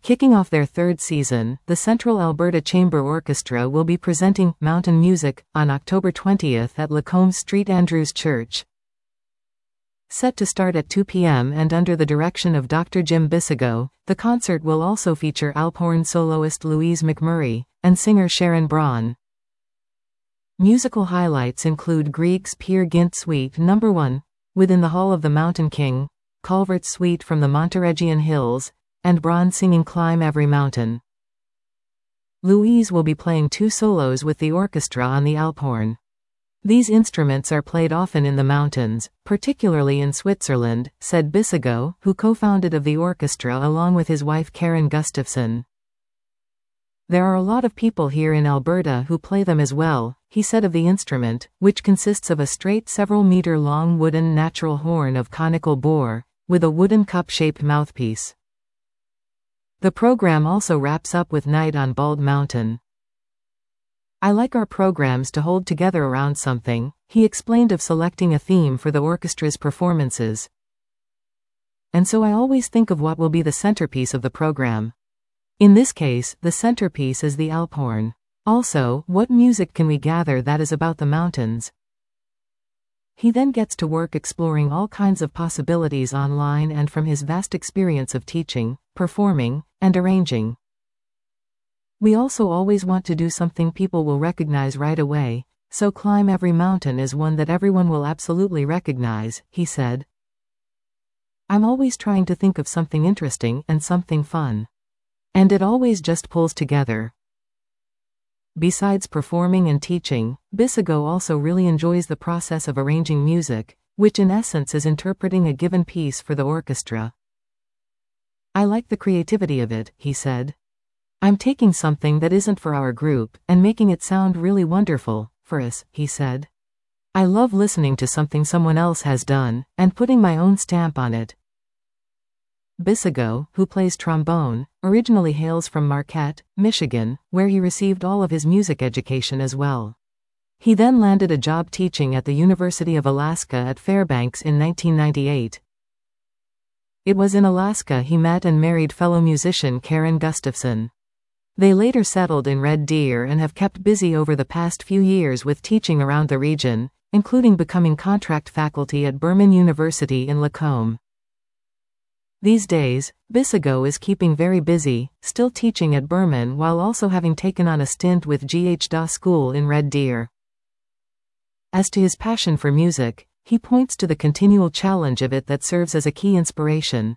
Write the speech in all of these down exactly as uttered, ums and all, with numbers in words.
Kicking off their third season, the Central Alberta Chamber Orchestra will be presenting Mountain Music on October twentieth at Lacombe Street Andrews Church. Set to start at two p m and under the direction of Doctor Jim Bisigo, the concert will also feature Alphorn soloist Louise McMurray and singer Sharon Braun. Musical highlights include Grieg's Peer Gynt Suite number one, Within the Hall of the Mountain King, Calvert's Suite from the Monteregian Hills, and Braun singing Climb Every Mountain. Louise will be playing two solos with the orchestra on the Alphorn. These instruments are played often in the mountains, particularly in Switzerland, said Bisigo, who co-founded of the orchestra along with his wife Karen Gustafson. There are a lot of people here in Alberta who play them as well, he said of the instrument, which consists of a straight several meter long wooden natural horn of conical bore, with a wooden cup-shaped mouthpiece. The program also wraps up with Night on Bald Mountain. I like our programs to hold together around something, he explained of selecting a theme for the orchestra's performances. And so I always think of what will be the centerpiece of the program. In this case, the centerpiece is the Alphorn. Also, what music can we gather that is about the mountains? He then gets to work exploring all kinds of possibilities online and from his vast experience of teaching, performing, and arranging. We also always want to do something people will recognize right away, so Climb Every Mountain is one that everyone will absolutely recognize, he said. I'm always trying to think of something interesting and something fun. And it always just pulls together. Besides performing and teaching, Bisigo also really enjoys the process of arranging music, which in essence is interpreting a given piece for the orchestra. I like the creativity of it, he said. I'm taking something that isn't for our group and making it sound really wonderful for us, he said. I love listening to something someone else has done and putting my own stamp on it. Bisigo, who plays trombone, originally hails from Marquette, Michigan, where he received all of his music education as well. He then landed a job teaching at the University of Alaska at Fairbanks in nineteen ninety-eight. It was in Alaska he met and married fellow musician Karen Gustafson. They later settled in Red Deer and have kept busy over the past few years with teaching around the region, including becoming contract faculty at Burman University in Lacombe. These days, Bisigo is keeping very busy, still teaching at Burman while also having taken on a stint with G H D A School in Red Deer. As to his passion for music, he points to the continual challenge of it that serves as a key inspiration.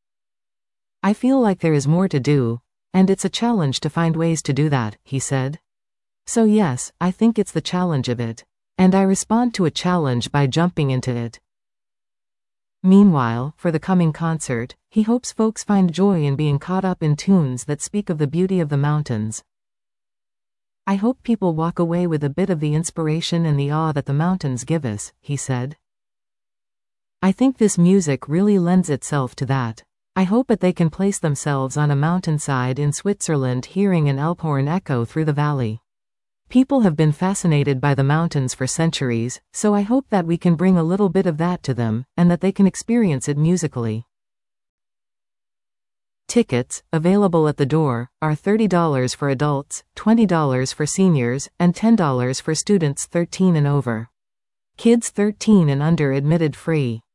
I feel like there is more to do, and it's a challenge to find ways to do that, he said. So yes, I think it's the challenge of it. And I respond to a challenge by jumping into it. Meanwhile, for the coming concert, he hopes folks find joy in being caught up in tunes that speak of the beauty of the mountains. I hope people walk away with a bit of the inspiration and the awe that the mountains give us, he said. I think this music really lends itself to that. I hope that they can place themselves on a mountainside in Switzerland hearing an Alphorn echo through the valley. People have been fascinated by the mountains for centuries, so I hope that we can bring a little bit of that to them, and that they can experience it musically. Tickets, available at the door, are thirty dollars for adults, twenty dollars for seniors, and ten dollars for students thirteen and over. Kids thirteen and under admitted free.